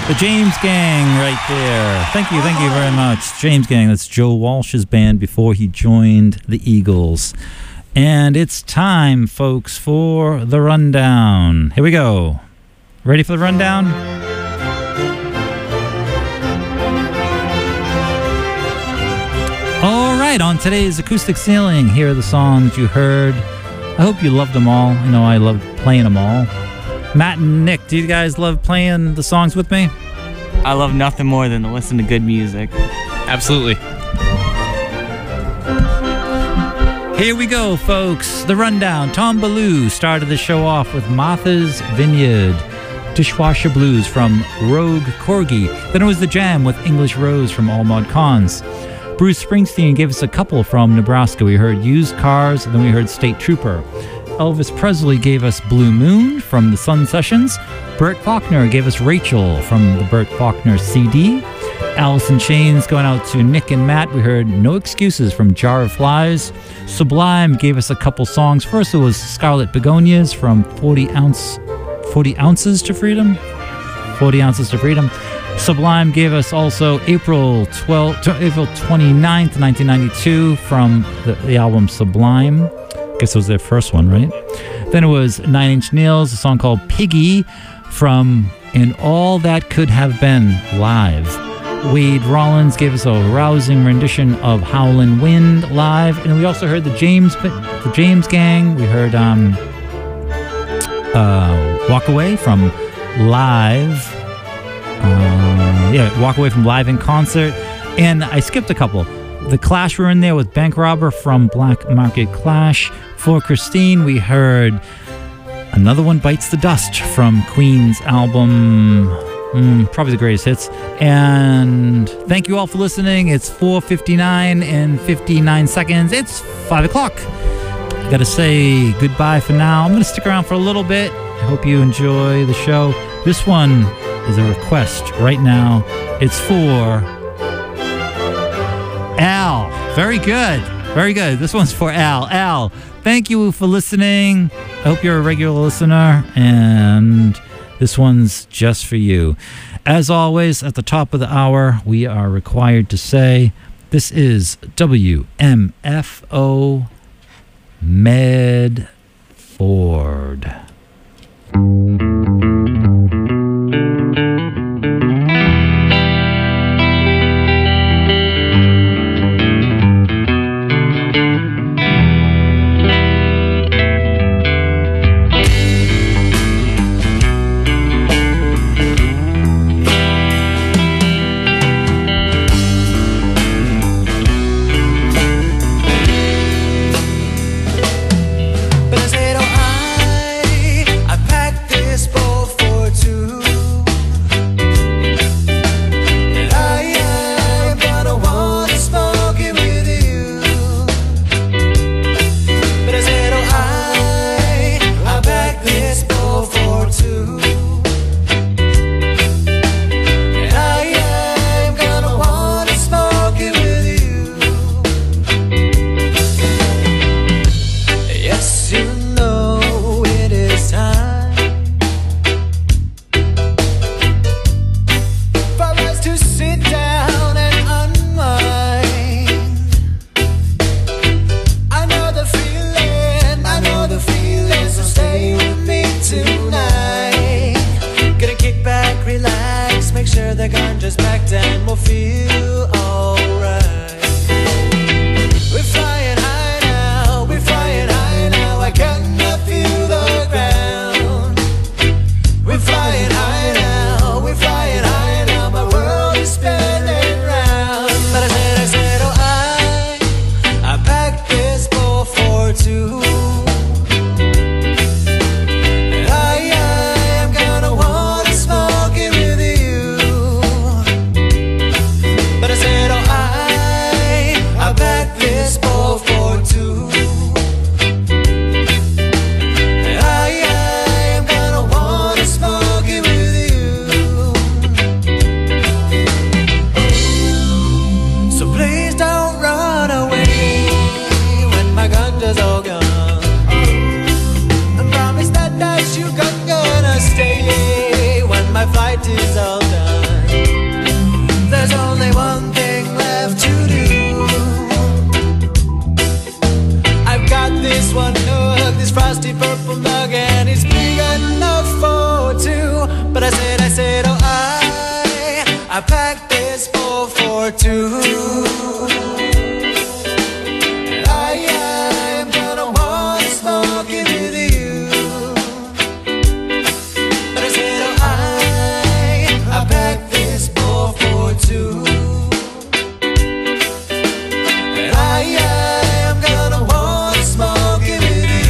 The James Gang right there. Thank you very much. James Gang, that's Joe Walsh's band before he joined the Eagles. And it's time, folks, for the rundown. Here we go. Ready for the rundown? All right, on today's Acoustic Ceiling, here are the songs you heard. I hope you loved them all. I know I loved playing them all. Matt and Nick, do you guys love playing the songs with me? I love nothing more than to listen to good music. Absolutely. Here we go, folks. The rundown. Tom Ballou started the show off with Martha's Vineyard. Dishwasher Blues from Rogue Corgi. Then it was The Jam with English Rose from All Mod Cons. Bruce Springsteen gave us a couple from Nebraska. We heard Used Cars, and then we heard State Trooper. Elvis Presley gave us Blue Moon from the Sun Sessions. Bert Faulkner gave us Rachel from the Bert Faulkner CD. Alice in Chains going out to Nick and Matt. We heard No Excuses from Jar of Flies. Sublime gave us a couple songs. First it was Scarlet Begonias from 40 Ounces to Freedom. 40 Ounces to Freedom. Sublime gave us also April 29th, 1992 from the album Sublime. I guess it was their first one, right? Then it was Nine Inch Nails, a song called Piggy from And All That Could Have Been live. Wade Rollins gave us a rousing rendition of Howlin' Wind live. And we also heard the James Gang. We heard Walk Away from live. Walk Away from live in concert. And I skipped a couple. The Clash were in there with Bank Robber from Black Market Clash. For Christine, we heard Another One Bites the Dust from Queen's album, probably the greatest hits. And thank you all for listening. It's 4:59 and 59 seconds. It's 5 o'clock. Gotta say goodbye for now. I'm gonna stick around for a little bit. I hope you enjoy the show. This one is a request right now. It's for Al. Very good. Very good. This one's for Al. Al, thank you for listening. I hope you're a regular listener, and this one's just for you. As always, at the top of the hour, we are required to say, this is WMFO Medford. But I said, oh, I packed this one hug, this frosty purple mug, and it's big enough for two. But I said, oh, I packed this bowl for two. And I am gonna want to smoke it with you. But I said, oh, I packed this bowl for two. And I am gonna want to smoke it with you.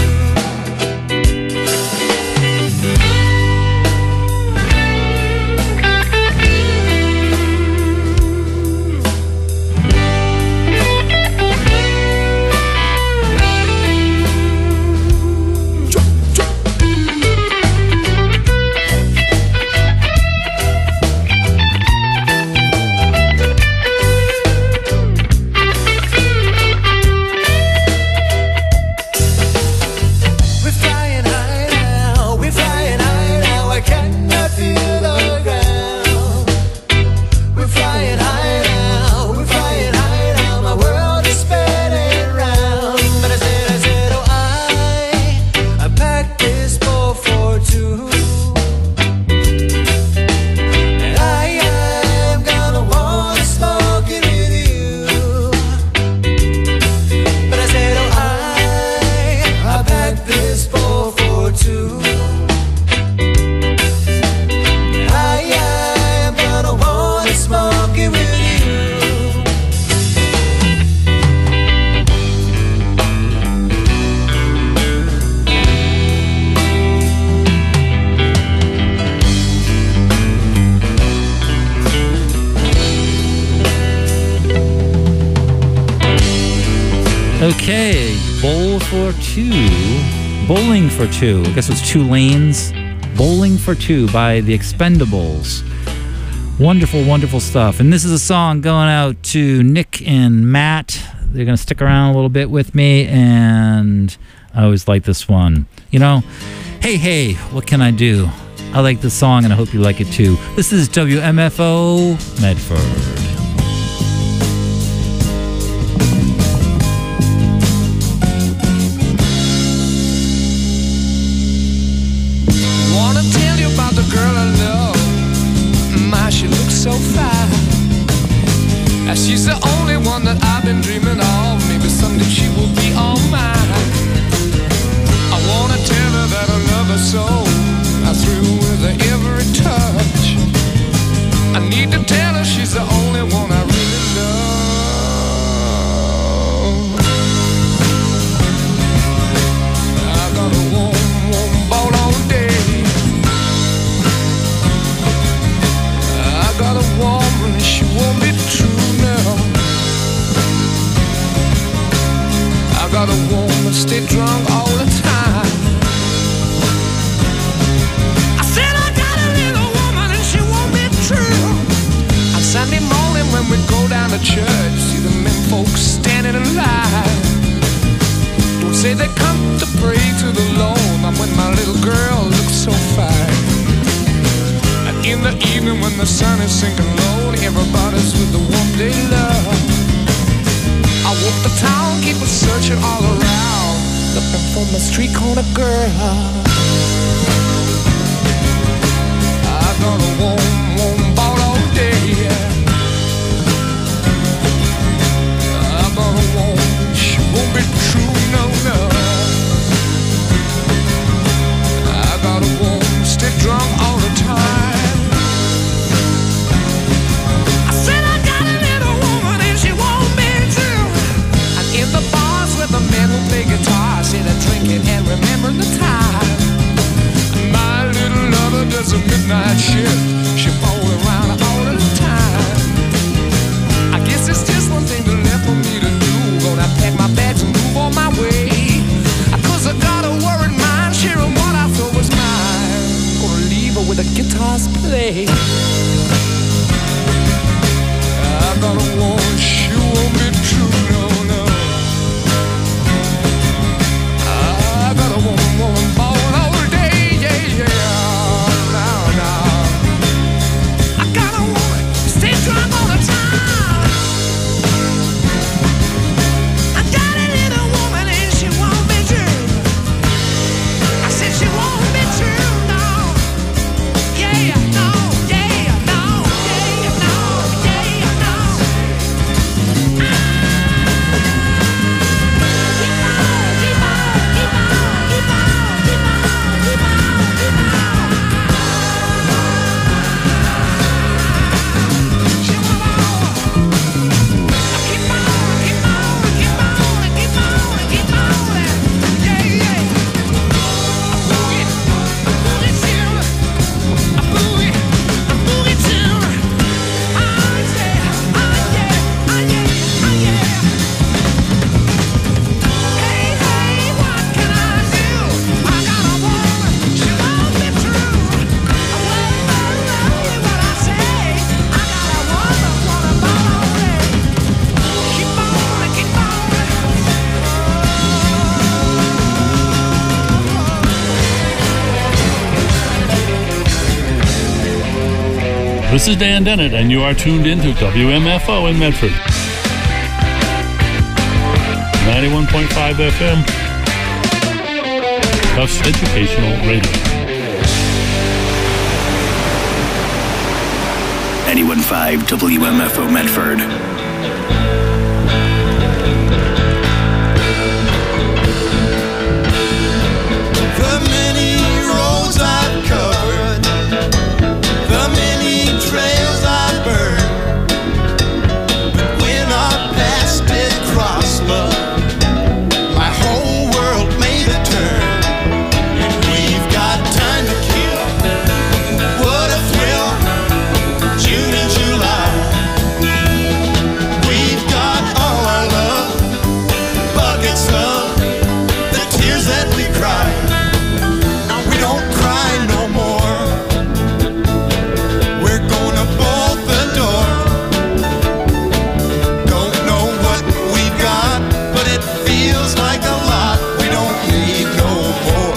Okay, bowl for two. Bowling for two. I guess it's two lanes. Bowling for Two by The Expendables. Wonderful, wonderful stuff. And this is a song going out to Nick and Matt. They're going to stick around a little bit with me, and I always like this one. You know, hey, what can I do? I like this song, and I hope you like it too. This is WMFO Medford. So fine, as she's the only one that I've been dreaming of. Maybe someday she will be all mine. I wanna tell her that I love her so. I thrill with her every touch. I need to tell her she's the only one I really love. I got a warm ball all day. Got a woman, she won't be true now. I got a woman, stay drunk all the time. I said I got a little woman and she won't be true. On Sunday morning when we go down to church, see the men folks standing in line. Don't say they come to pray to the Lord. I'm with my little girl, looks so fine. In the evening when the sun is sinking low, everybody's with the one they love. I walk the town, keep searching all around, looking for my street corner girl. I got a warm ball all day. I got a woman, she won't be true, no. I got a woman, stay drunk all the time. The men who play guitar, say they're drinking and remember the time. My little lover does a midnight shift. She falls around all the time. I guess it's just one thing left for me to do. Gonna pack my bags and move on my way. 'Cause I got a worried mind, sharing what I thought was mine. Gonna leave her with the guitars play. I got a woman, she won't be true, no. I got a woman ball all day, yeah. Now. I got a woman, stay drunk all the time. I got a little woman and she won't be true. This is Dan Dennett, and you are tuned into WMFO in Medford. 91.5 FM. Tufts Educational Radio. 91.5 WMFO Medford. The many roads I've covered, the many trails I've burned, but when our paths did cross, love, my whole world made a turn. And we've got time to kill. What a thrill, June and July. We've got all our love, buckets of the tears that we cry. We don't cry no more. We're gonna bolt the door. Don't know what we've got, but it feels like a lot. We don't need no more.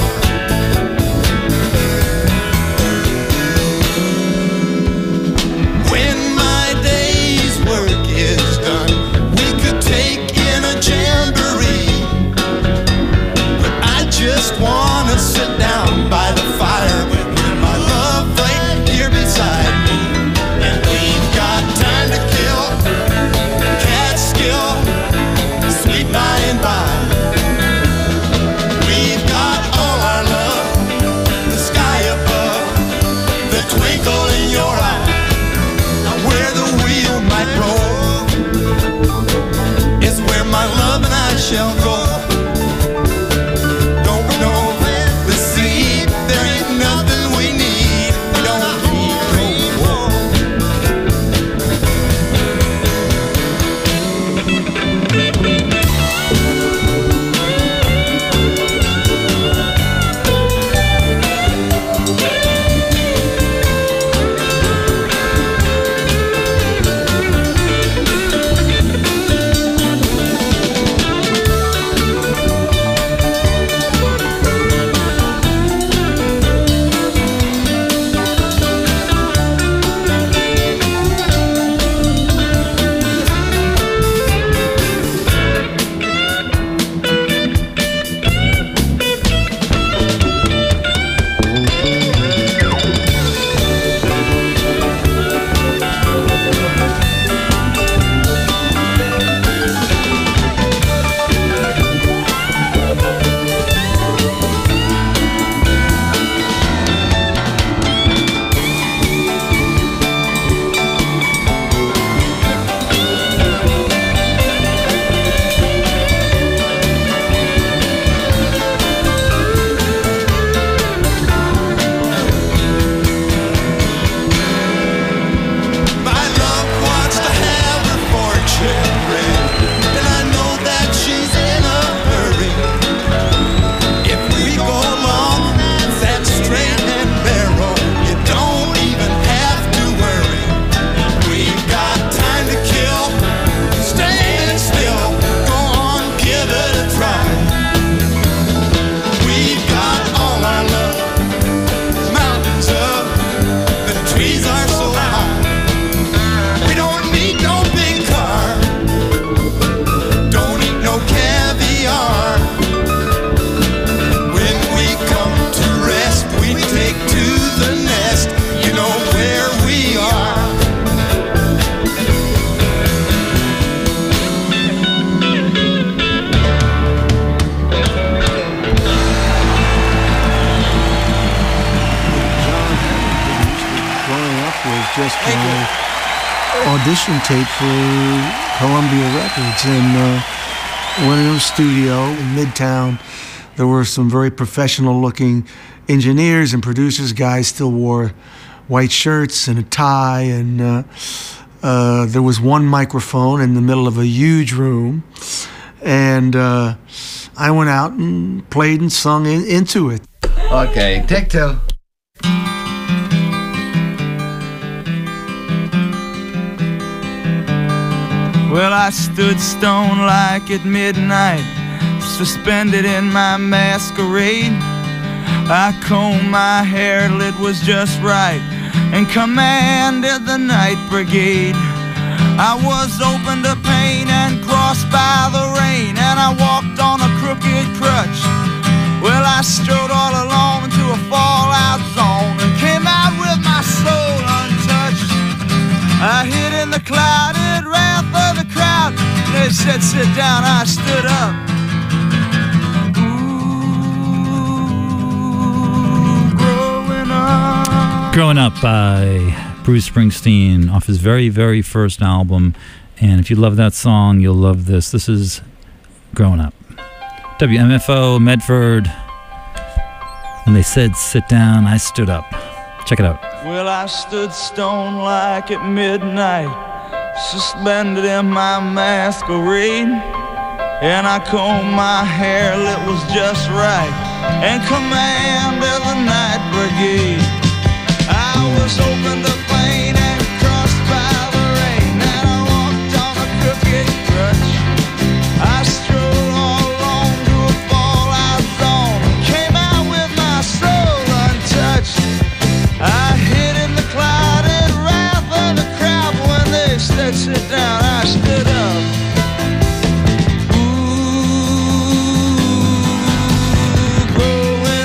When my day's work is done, we could take in a jamboree. But I just wanna sit down by the fire with my love right here beside me. And we've got time to kill, catskill, sweet by and by. We've got all our love, the sky above, the twinkle in your eye. Now where the wheel might roll is where my love and I shall go. Don't know the sea, there ain't nothing we need. We don't need no more. My love wants to have her fortune read, and I know that she's in a hurry. If we go along that straight and narrow, you don't even have to worry. We've got time to kill, stand still, go on, give it a try. We've got all our love, mountains up, the trees are so high. We don't need no big car, don't eat no caviar. When we come to rest, we take to the nest. You know where we are. Growing up was just my audition tape for Columbia Records, and went into a studio in Midtown. There were some very professional-looking engineers and producers. Guys still wore white shirts and a tie, and there was one microphone in the middle of a huge room, and I went out and played and sung into it. Okay, take two. Well, I stood stone-like at midnight, suspended in my masquerade. I combed my hair till it was just right, and commanded the night brigade. I was open to pain and crossed by the rain, and I walked on a crooked crutch. Well, I strode all alone into a fallout zone and came out with my soul untouched. I hid in the clouded wrath of the crowd. They said, sit down, I stood up. Ooh, growing up. Growing Up by Bruce Springsteen off his very, very first album. And if you love that song, you'll love this. This is Growing Up. WMFO, Medford. When they said sit down, I stood up. Check it out. Well, I stood stone like at midnight, suspended in my masquerade, and I combed my hair, it was just right, and commanded the night brigade. I was open to pain and crossed by the rain, and I walked on a crooked crutch. I strode all alone to a fallout zone and came out with my soul untouched. I hid in the clouded wrath of the crowd. When they said sit down, I stood up. Ooh, growing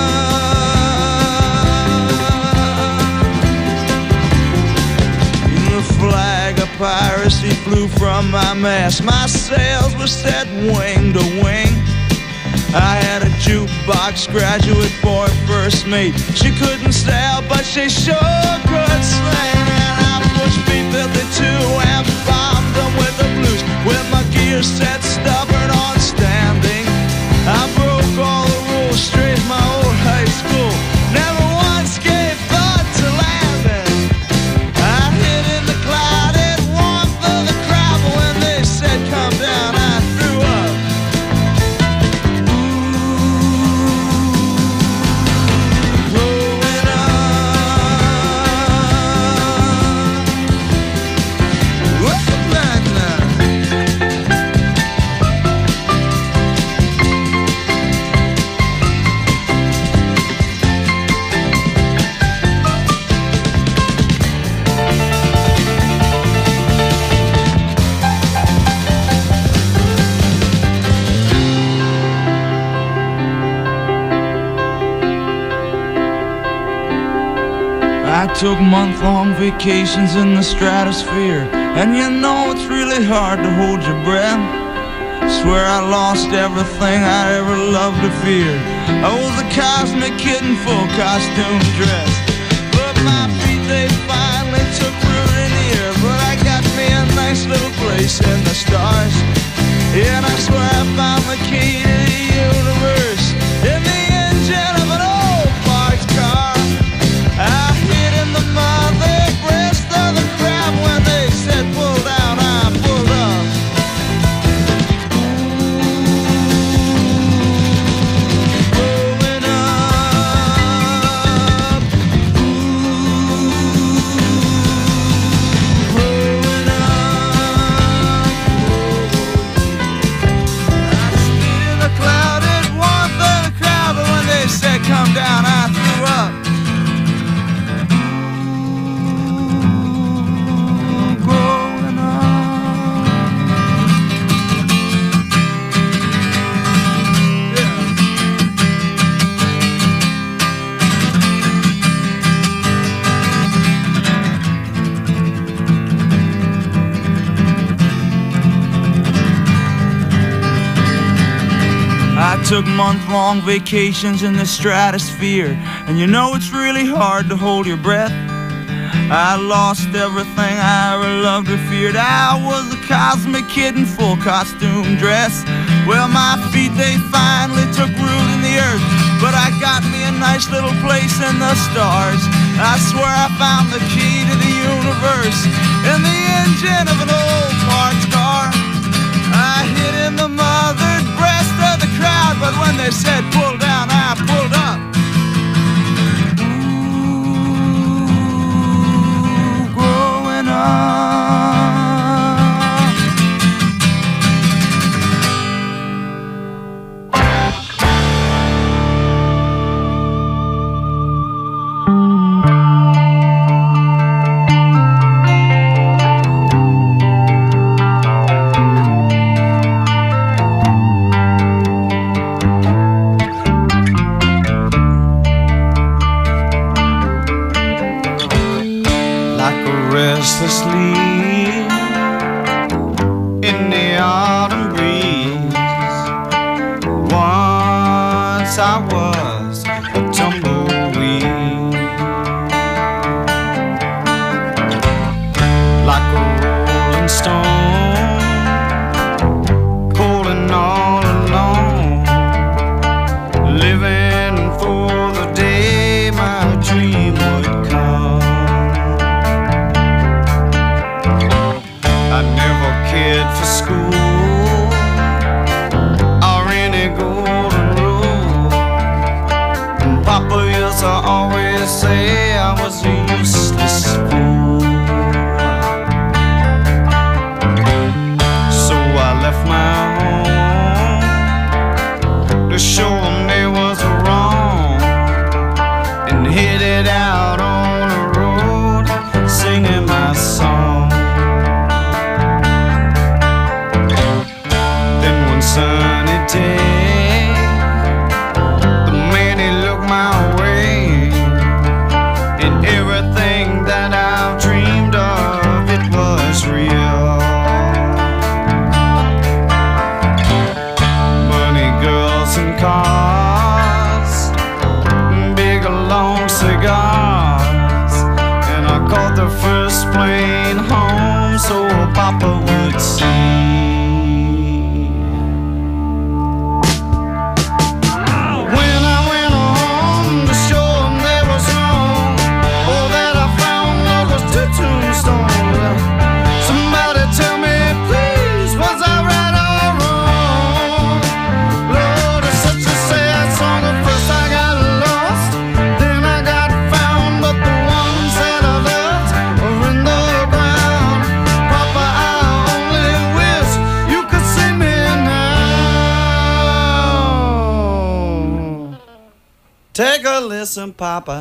up. The flag of piracy flew from my mast. My sails were set wing to wing. I had a jukebox graduate for a first mate. She couldn't sail, but she sure could sing. And I pushed B-52 and bombed them with the blues, with my gear set stubborn on standing. I broke all the rules, straight my old high school. Never once gave thought to landing. I hid in the clouded warmth of the crowd, but when they said come down, I threw up. I took month-long vacations in the stratosphere, and you know it's really hard to hold your breath. Swear I lost everything I ever loved or feared. I was a cosmic kid in full costume dress, but my feet, they finally took root in the air. But I got me a nice little place in the stars, and I swear I found the key to the universe in the engine of an old parked car. I hid in the mother breast of the crowd. When they said pull down, I pulled up. Growing up. Growing up. I stood in the clouded warmth of the crowd, but when they said come down, I threw up. I took month-long vacations in the stratosphere, and you know it's really hard to hold your breath. I lost everything I ever loved or feared. I was a cosmic kid in full costume dress. Well, my feet, they finally took root in the earth, but I got me a nice little place in the stars. I swear I found the key to the universe in the engine of an old parked car. I hid in the mothered breast of the crowd, but when they said pull down, I pulled up. Ooh, growing up. guess I was a tumbleweed. Like a rolling stone, cold and all alone, living for the day my dream would come. I never cared for school or any golden rule, and Papa used to always say I was a useless fool. So I left my home to show them they was wrong, and headed out on the road singing my song. Then one sunny day, the man he looked my way, and everything that I've dreamed of, it was real. Money, girls, and cars, big long cigars, and I caught the first plane home so Papa would see. When I went home to show them they was wrong, all that I found was two tombstones. Somebody tell me, please, was I right or wrong? Lord, it's such a sad song. At first I got lost, then I got found, but the ones that I loved are in the ground. Papa, I only wish you could see me now. Take a listen, Papa.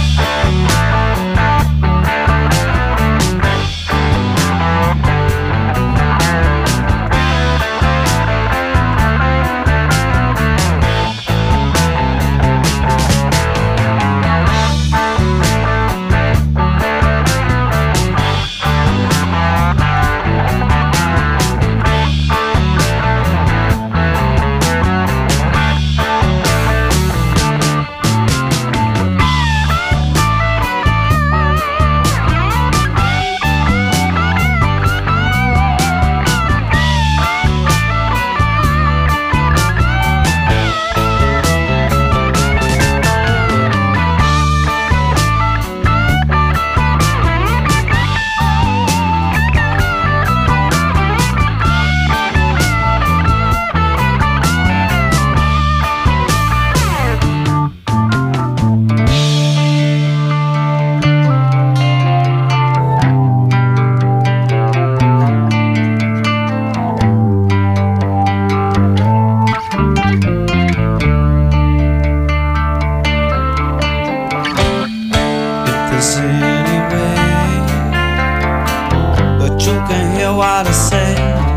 There's any way that you can hear what I say,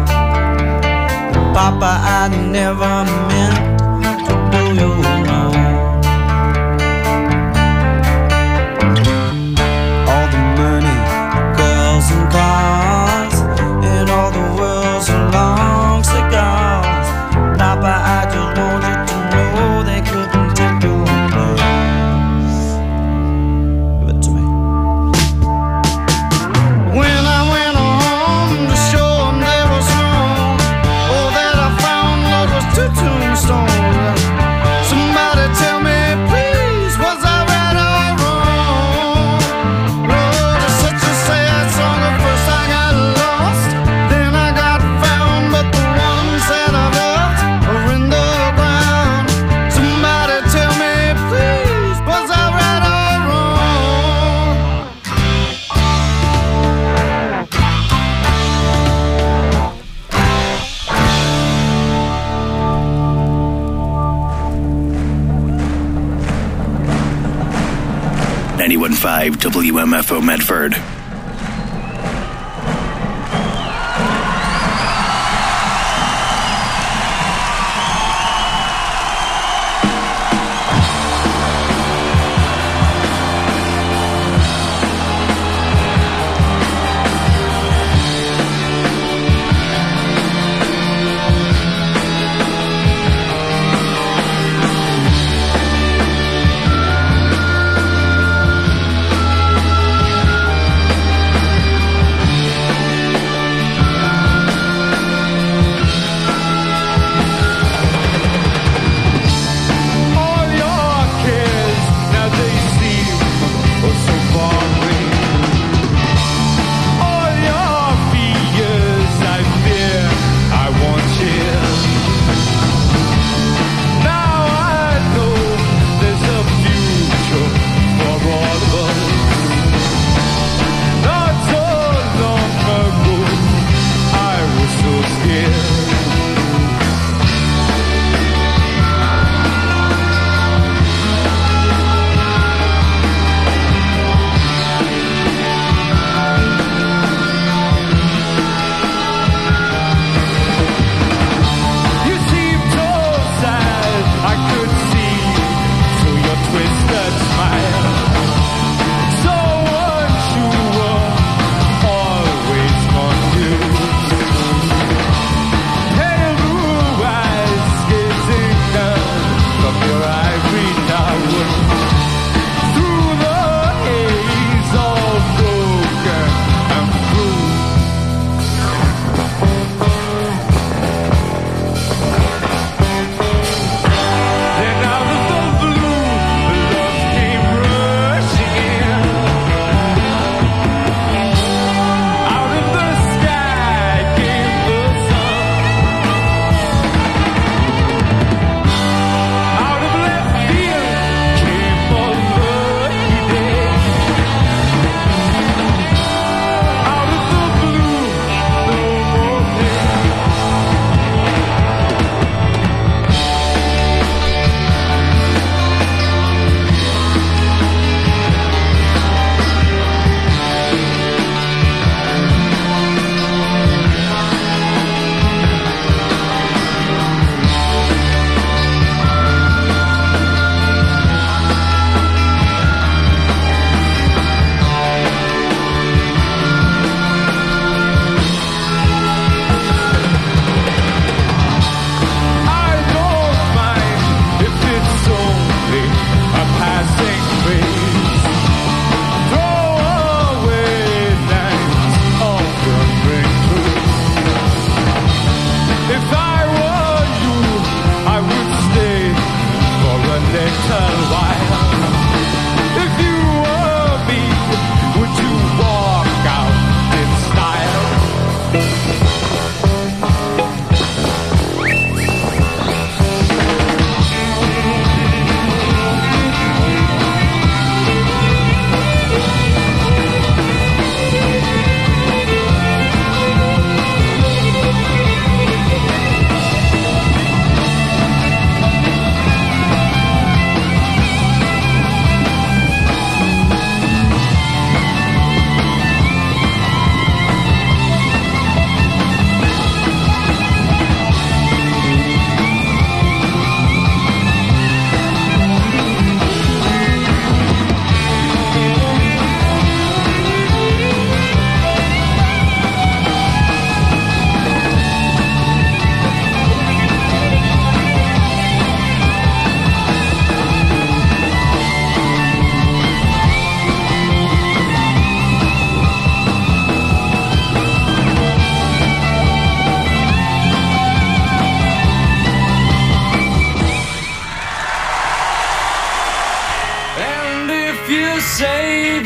Papa, I never meant to do you wrong. All the money, girls and cars, and all the world's long cigars, Papa, I just want you to know they couldn't take your place. Give it to me. When I went home to show them they was wrong, all that I found was two tombstones. Somebody tell me, please, was I right or wrong? Lord, it's such a sad song. At first I got lost, then I got found, but the ones that I loved are in the ground. Somebody tell me, please, was I right or wrong? .5 WMFO Medford.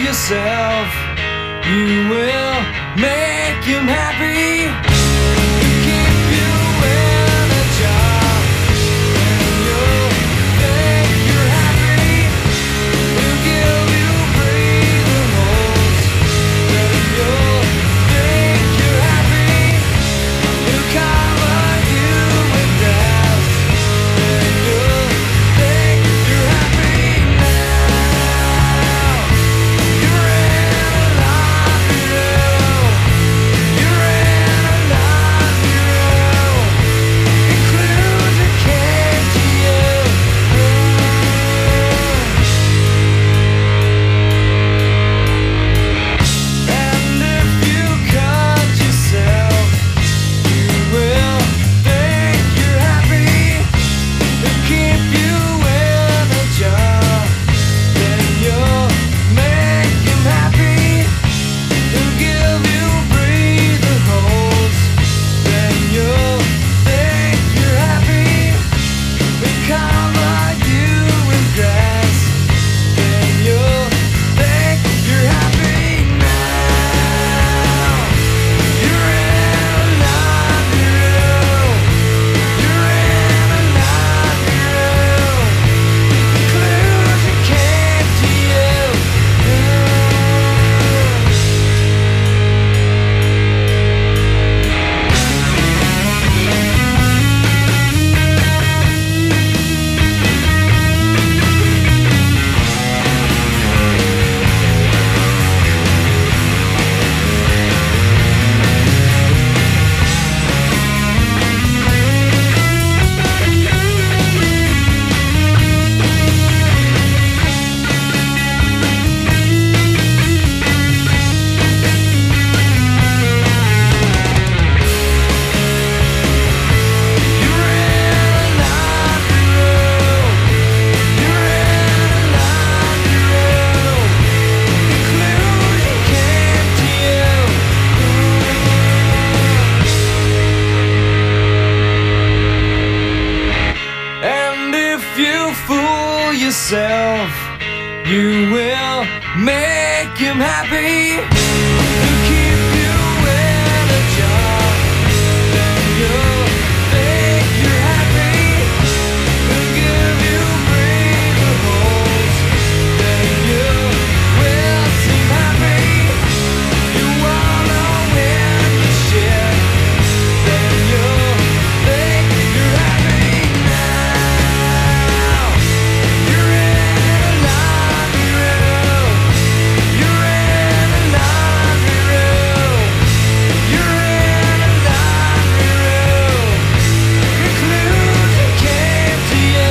yourself, you will make him happy. Keep you in a job, and you'll think you're happy. He'll give you breathing holes, then you'll think you're happy. He'll cover you with grass, then you'll think you're happy. Now you're in a laundry room. You're in a laundry room. Conclusion came to you. And if you cut yourself, you will think you're happy. They'll keep you in a job, then you'll make him happy. They'll give you breathing holes, then you'll think you're happy. They'll cover you with grass, then you'll think you're happy. Now you're in a laundry room. You're in a laundry room. Conclusion came to you. And if you fool yourself, you will make him happy. He'll keep you in a job, then you'll think you're happy. He'll give you breathing holes, then you will seem happy. You wanna win the shit, then you'll think you're happy. Now you're in a laundry room. You're in a laundry room. You're in a laundry room. Conclusion came to you.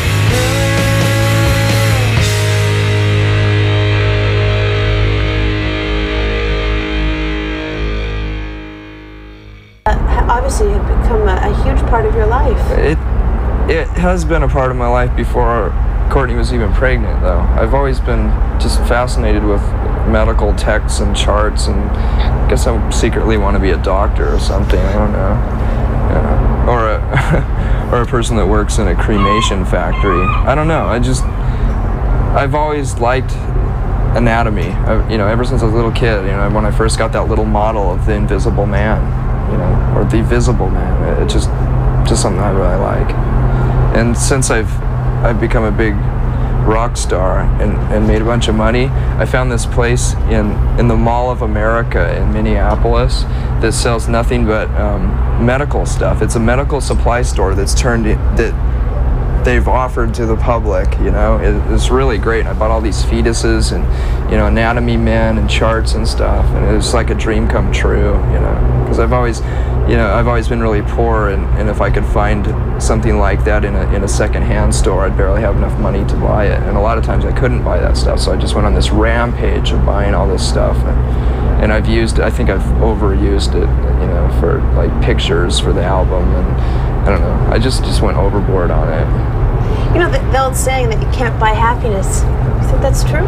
Obviously, it had become a huge part of your life. It has been a part of my life before Courtney was even pregnant, though. I've always been just fascinated with medical texts and charts, and I guess I secretly want to be a doctor or something. I don't know, or a person that works in a cremation factory. I don't know. I've always liked anatomy. Ever since I was a little kid. When I first got that little model of the Invisible Man, or the Visible Man. It's just something I really like. And since I've become a big rock star and made a bunch of money, I found this place in the Mall of America in Minneapolis that sells nothing but medical stuff. It's a medical supply store that they've offered to the public. It's really great. I bought all these fetuses and anatomy men and charts and stuff, and it was like a dream come true. Because I've always been really poor, and if I could find something like that in a secondhand store, I'd barely have enough money to buy it. And a lot of times I couldn't buy that stuff, so I just went on this rampage of buying all this stuff. And I think I've overused it, for like pictures for the album, and I don't know. I just went overboard on it. The old saying that you can't buy happiness. You think that's true?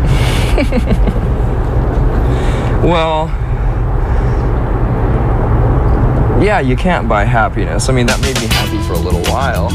Well, yeah, you can't buy happiness. I mean, that made me happy for a little while.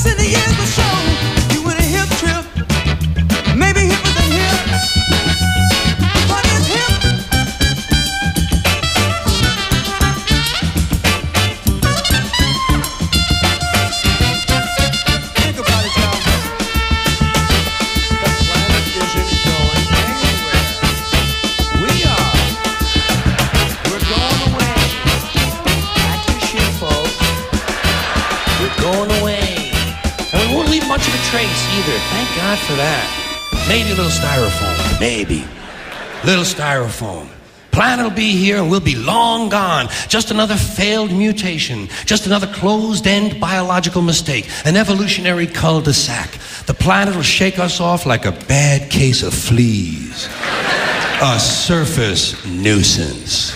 Thank God for that. Maybe a little styrofoam. Maybe. Little styrofoam. Planet will be here and we'll be long gone. Just another failed mutation. Just another closed-end biological mistake. An evolutionary cul-de-sac. The planet will shake us off like a bad case of fleas. A surface nuisance.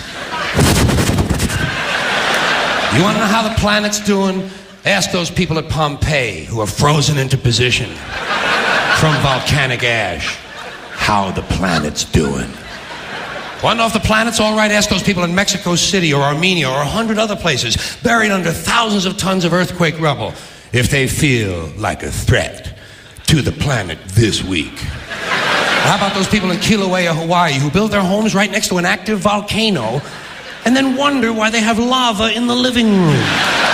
You want to know how the planet's doing? Ask those people at Pompeii who are frozen into position from volcanic ash how the planet's doing. Want to know if the planet's all right? Ask those people in Mexico City or Armenia or 100 other places buried under thousands of tons of earthquake rubble if they feel like a threat to the planet this week. How about those people in Kilauea, Hawaii who build their homes right next to an active volcano and then wonder why they have lava in the living room?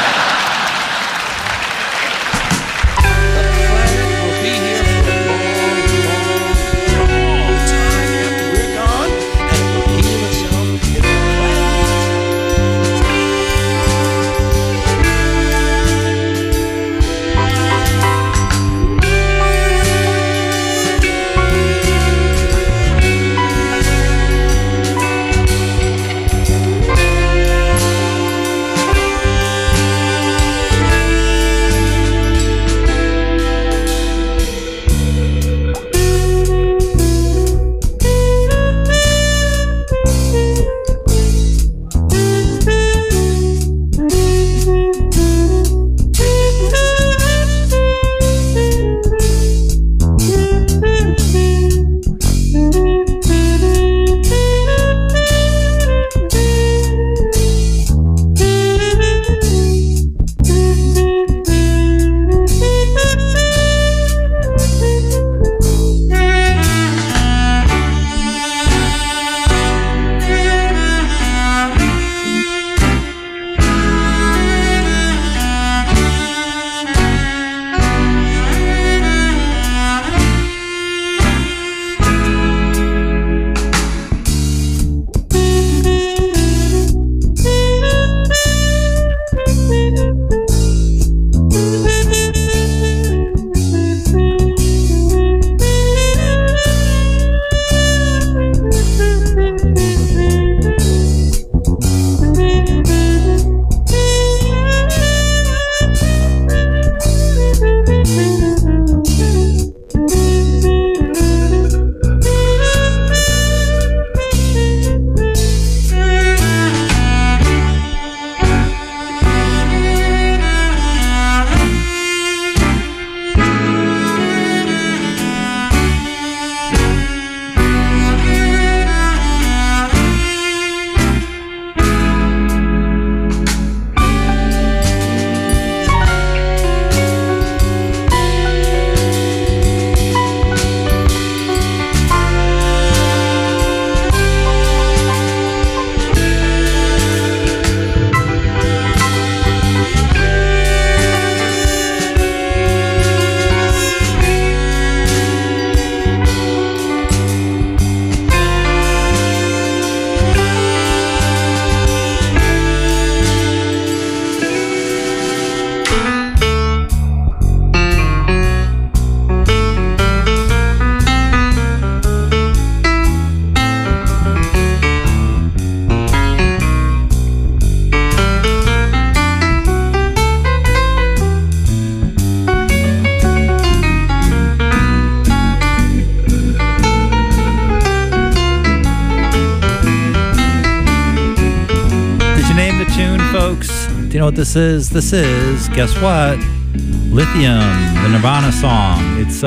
Do you know what this is? This is, guess what? Lithium, the Nirvana song. It's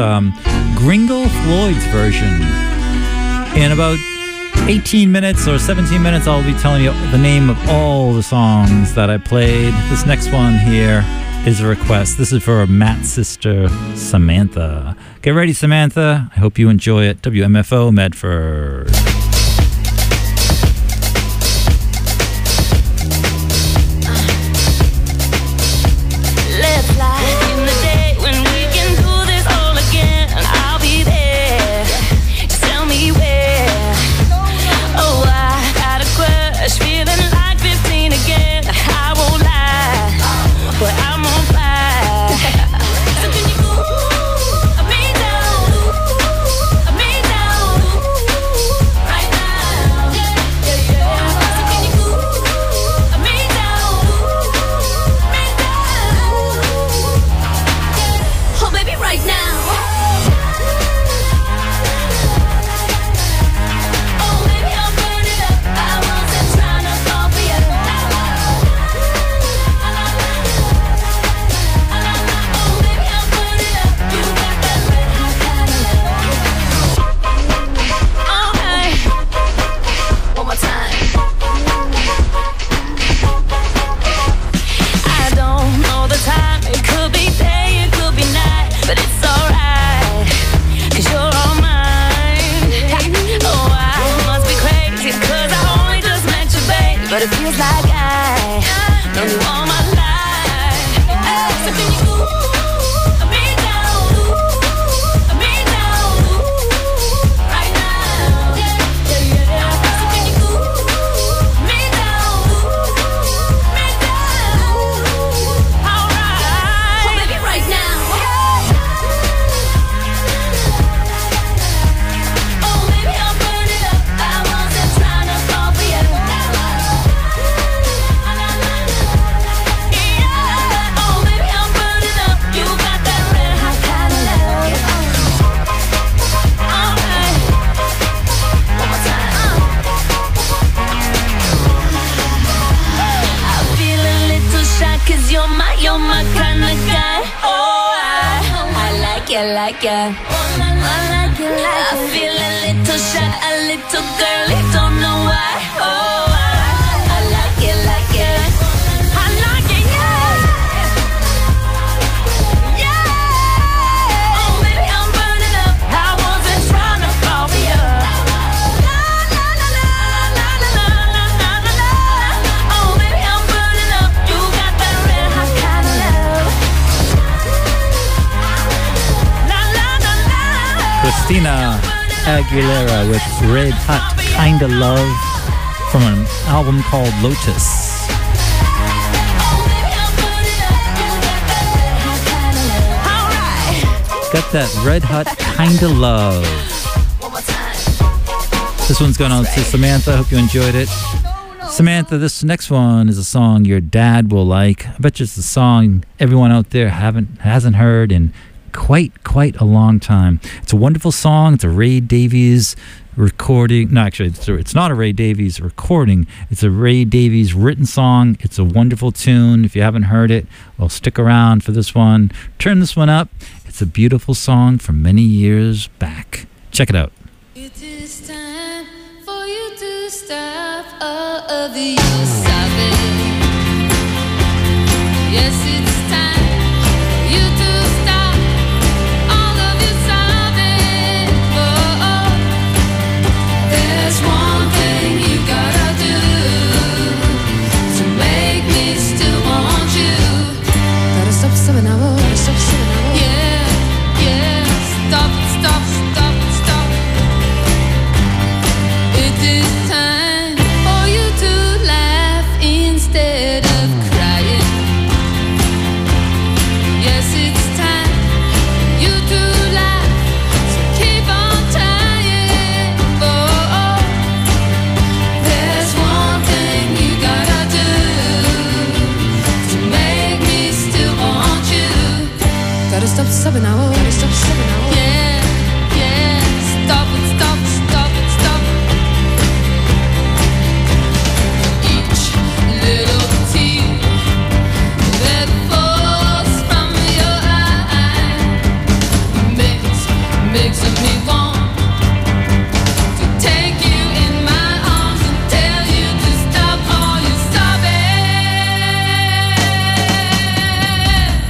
Gringo Floyd's version. In about 18 minutes or 17 minutes, I'll be telling you the name of all the songs that I played. This next one here is a request. This is for Matt's sister, Samantha. Get ready, Samantha. I hope you enjoy it. WMFO Medford. Christina Aguilera with Red Hot Kinda Love from an album called Lotus. Got that Red Hot Kinda Love. This one's going on to Samantha. I hope you enjoyed it. Samantha, this next one is a song your dad will like. I bet you it's a song everyone out there hasn't heard in quite a long time. It's a wonderful song. It's a Ray Davies recording. No, actually, it's not a Ray Davies recording. It's a Ray Davies written song. It's a wonderful tune. If you haven't heard it, well, stick around for this one. Turn this one up. It's a beautiful song from many years back. Check it out. It is time for you to stop all of the use of it. Yes, it's time for you to stop all of your sobbing. Oh, there's one thing you gotta do to make me still want you. Gotta stop sobbing now, gotta stop sobbing now. Yeah, stop it, stop, stop it, stop. It is time for you to laugh instead of crying. Yes, it's time for you to laugh, so keep on trying. Oh, there's one thing you gotta do to make me still want you. Gotta stop sobbing now, gotta stop sobbing now. Yeah, stop it, stop, stop it, stop. Each little tear that falls from your eye makes me want to take you in my arms and tell you to stop all your sobbing.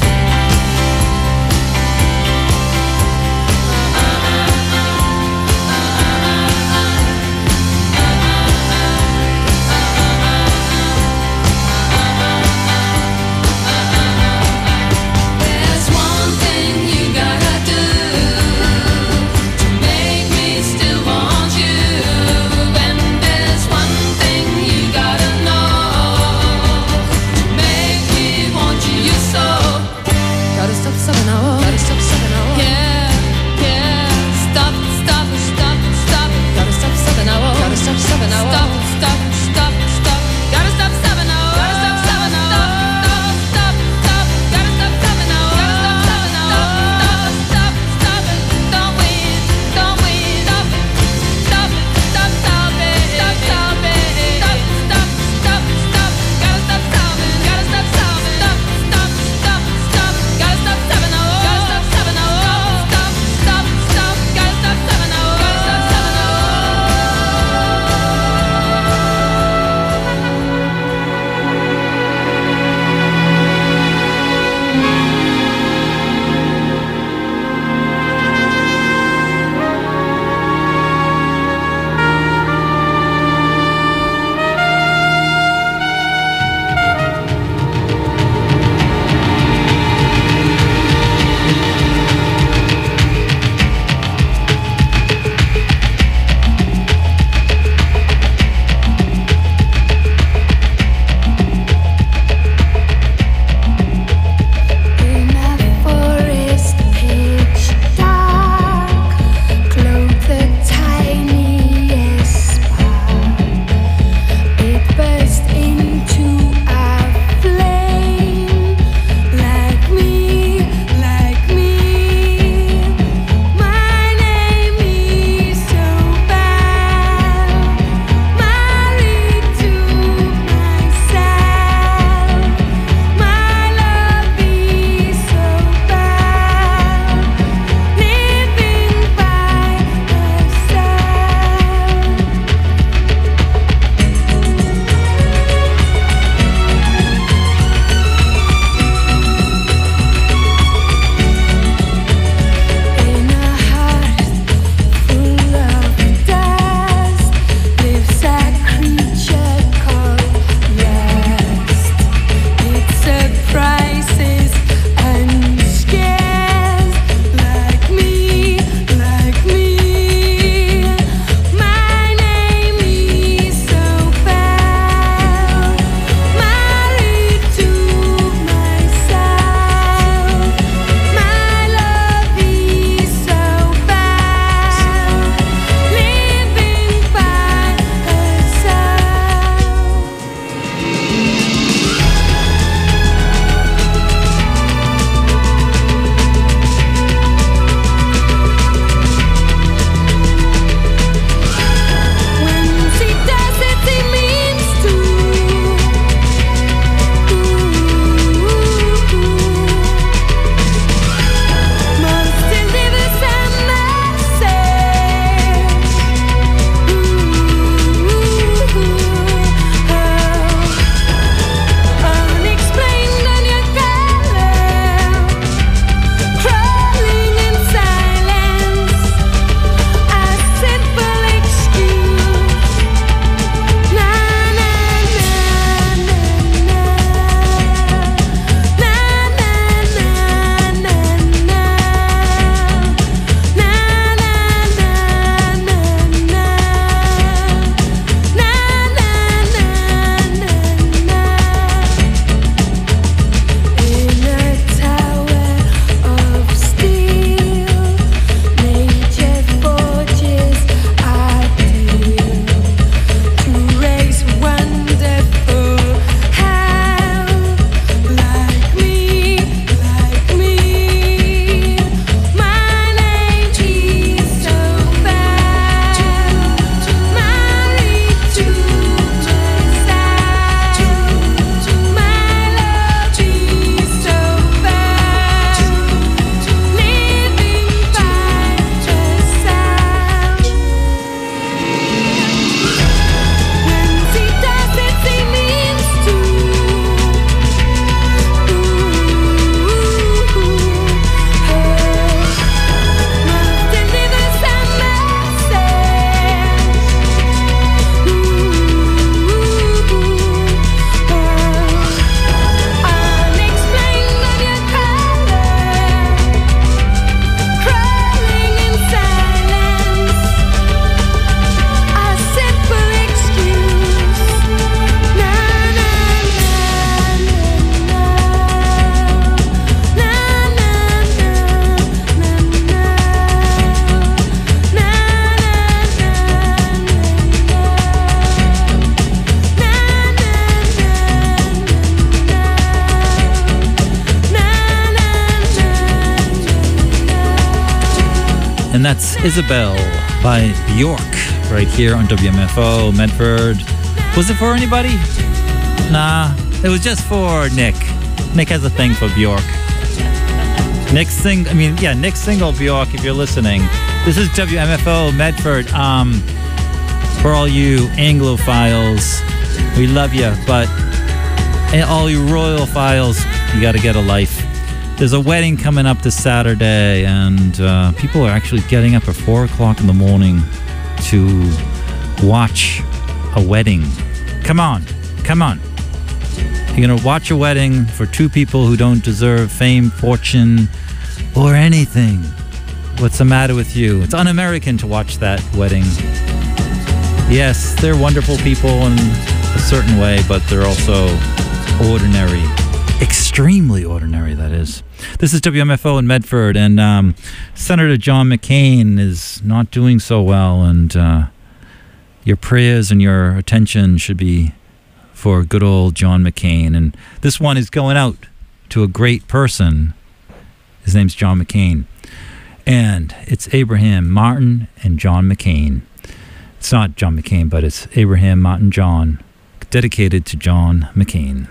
And that's Isabel by Bjork right here on WMFO Medford. Was it for anybody? Nah, it was just for Nick. Nick has a thing for Bjork. Nick single Bjork, if you're listening. This is WMFO Medford. For all you Anglophiles, we love you, but all you royal files, you got to get a life. There's a wedding coming up this Saturday, and people are actually getting up at 4 o'clock in the morning to watch a wedding. Come on. You're going to watch a wedding for two people who don't deserve fame, fortune, or anything. What's the matter with you? It's un-American to watch that wedding. Yes, they're wonderful people in a certain way, but they're also ordinary. Extremely ordinary, that is. This is WMFO in Medford, and Senator John McCain is not doing so well, and your prayers and your attention should be for good old John McCain. And this one is going out to a great person. His name's John McCain. And it's Abraham Martin and John McCain. It's not John McCain, but it's Abraham Martin John, dedicated to John McCain.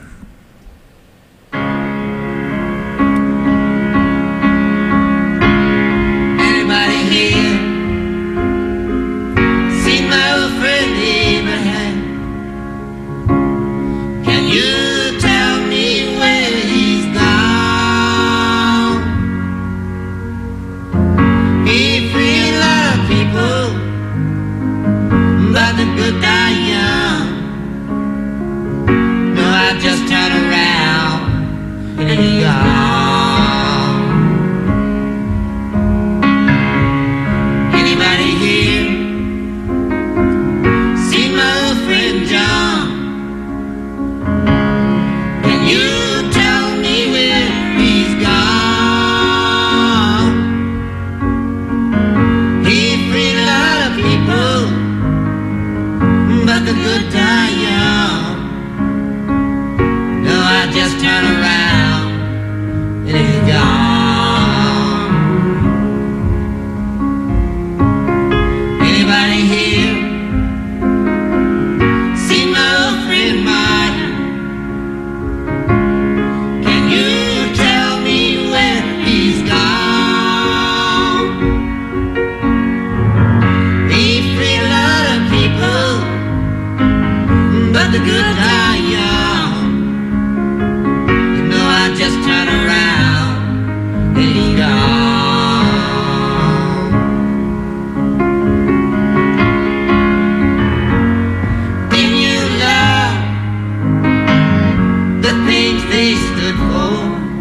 Anybody here seen my old friend Abraham? Can you tell me where he's gone? He freed a lot of people, but the good die young. No, I just turn around and he's gone. Anybody here seen my old friend John? Can you tell me where he's gone? He freed a lot of people, but the good die young. No, I just turn around and he's gone. Anybody here seen my old friend Martin? Can you tell me where he's gone? He freed a lot of people, but the good die young. You know, I just turn around and he's gone. Didn't you love the things they stood for?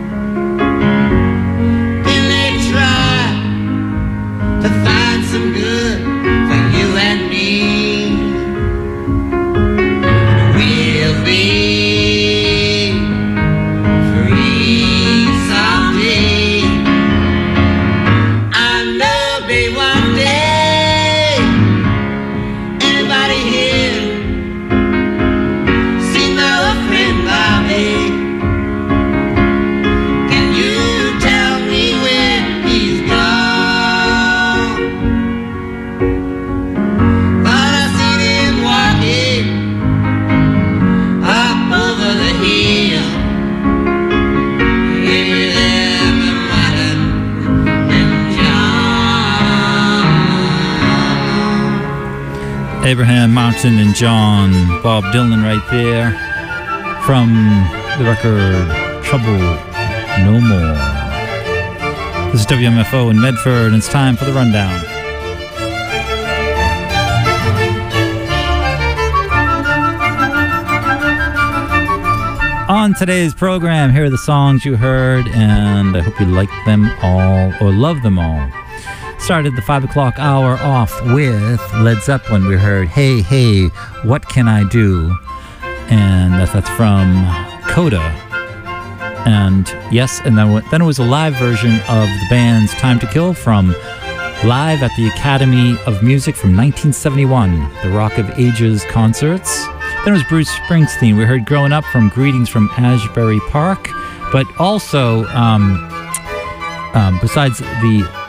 Didn't they try to find some good for you and me? We'll be free someday. I know be one day. Anybody here seen my old friend Bobby? Can you tell me where he's gone? But I seen him walking up over the hill. Abraham Martin and John. Abraham Martin and John, Bob Dylan right there, from the record Trouble No More. This is WMFO in Medford, and it's time for the rundown. On today's program, here are the songs you heard, and I hope you like them all or love them all. Started the 5 o'clock hour off with Led Zeppelin. We heard Hey Hey, What Can I Do? And that's from Coda. And yes, and then it was a live version of the band's Time to Kill from live at the Academy of Music from 1971, the Rock of Ages concerts. Then it was Bruce Springsteen. We heard Growing Up from Greetings from Asbury Park, but also besides the